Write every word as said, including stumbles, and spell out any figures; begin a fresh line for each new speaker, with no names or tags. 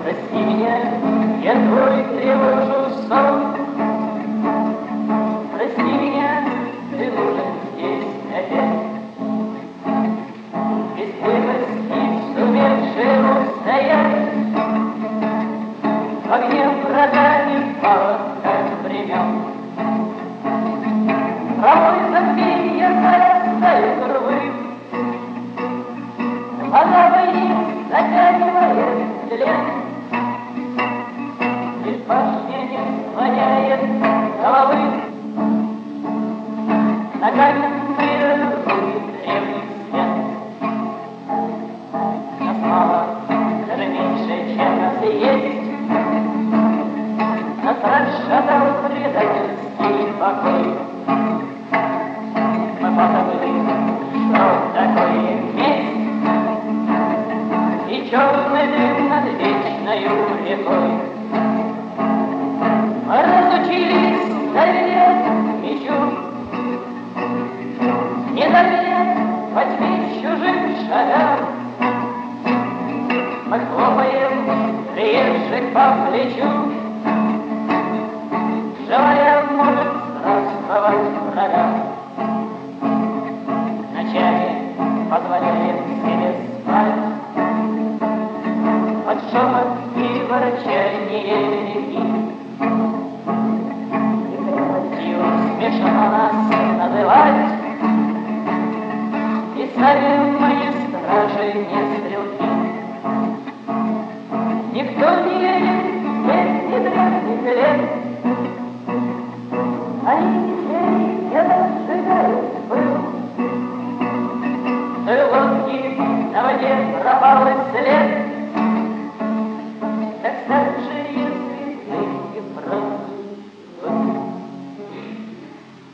прости меня, я твой тревожу сон. Прости меня, ты нужен здесь опять. Без крепости, сумевшие устоять, огнем врага не пало, как времен. Травой забвенья зарастает рвы, вода войны затягивает тлен. Лишь башня не склоняет головы на каменные руки древних стен. Нас мало, даже меньше, чем нас и есть. Нас расшатал предательский покой. Мы позабыли, что такое месть, и черный дым над вечною рекой. Мы разучились доверять мечу, не доверять во тьме чужим шагам. Мы хлопаем приезжих по плечу, желая, может, здравствовать врагам. Ночами позволяем себе спать под шепот и ворчание реки. И крепостью смешно нас называть, и сами мы не стражи, не стрелки. Никто не